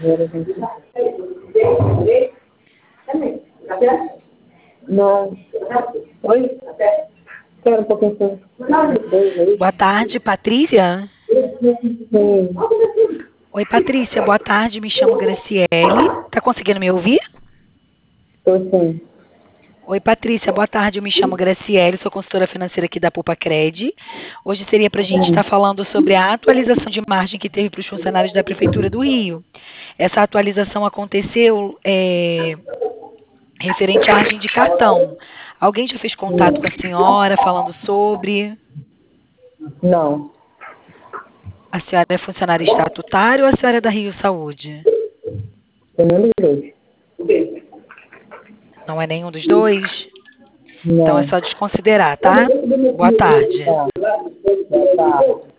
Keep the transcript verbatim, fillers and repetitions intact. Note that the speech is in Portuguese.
Não. Oi? Espera um pouquinho. Boa tarde, Patrícia. Sim. Oi, Patrícia. Boa tarde. Me chamo Graciele. Tá conseguindo me ouvir? Tô sim. Oi, Patrícia. Boa tarde. Eu me chamo Graciele. Sou consultora financeira aqui da Poupa Cred. Hoje seria para a gente estar falando sobre a atualização de margem que teve para os funcionários da Prefeitura do Rio. Essa atualização aconteceu é, referente à margem de cartão. Alguém já fez contato com a senhora falando sobre? Não. A senhora é funcionária estatutária ou a senhora é da Rio Saúde? Tem nenhum dos dois. Não é nenhum dos dois? Não. Então é só desconsiderar, tá? Boa tarde. Tá. Tá.